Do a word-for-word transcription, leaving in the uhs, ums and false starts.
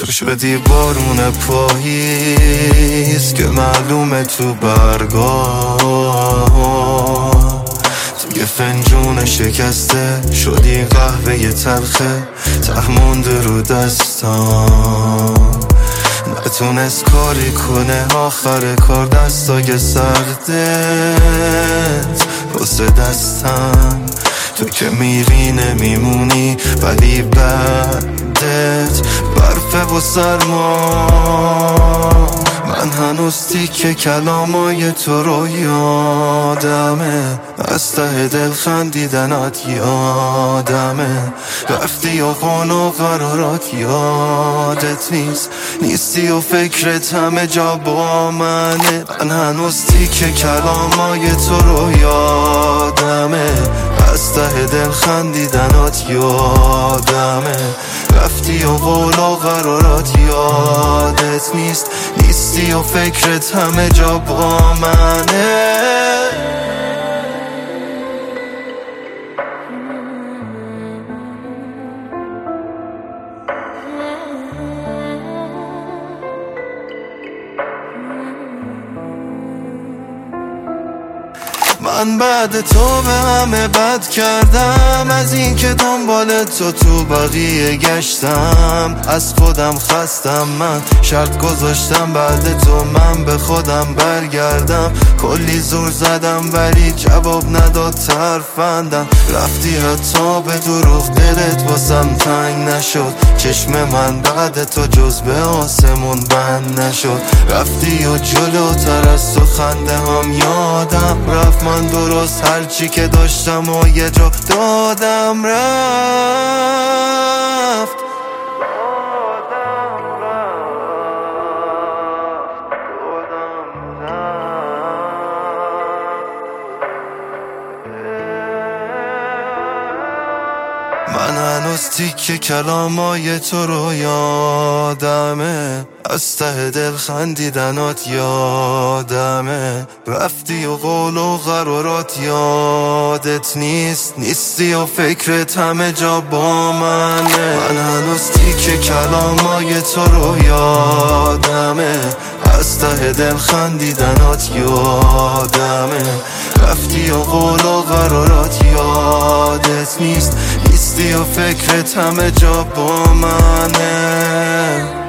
تو شدی بارون پاییز که معلومه تو برگاه، توی فنجون شکسته شدی قهوه تلخه ته مونده رو دستام، نتونست کاری کنه آخر کار دستای سردت واسه دستم. تو که میری نمیمونی ولی بعدت برفه و سرما. من هنوز تیکه کلامای تو رو یادمه، از ته دل خندیدنات یادمه، رفتی و قول و قرارات یادت نیست، نیستی و فکرت همه جا با منه. من هنوز تیکه کلامای تو رو یادمه، از ته دل خندیدنات یادمه، رفتی و قول و قرارات یادت نیست، نیستی و فکرت همه جا با منه. من بعد تو به همه بد کردم، از این که دنبال تو تو بقیه گشتم، از خودم خستم، من شرط گذاشتم بعد تو من به خودم برگردم، کلی زور زدم ولی جواب نداد ترفندم، رفتی حتی به دروغ دلت واسم تنگ نشد، چشم من بعد تو جز به آسمون بند نشد، رفتی و جلوتر از تو خنده هم یادم رفت، من درست هرچی که داشتم و یه جا دادم رفت. من هنوز تیکه کلامای تو رو یادمه، از ته دل خندیدنات یادمه، رفتی و قول و قرارات یادت نیست، نیستی و فکرت همه جا با منه. من هنوز تیکه کلامای تو رو یادمه، از ته دل خندیدنات یادمه، رفتی و قول و قرارات یادت نیست، نیستی و فکرت همه جا با منه.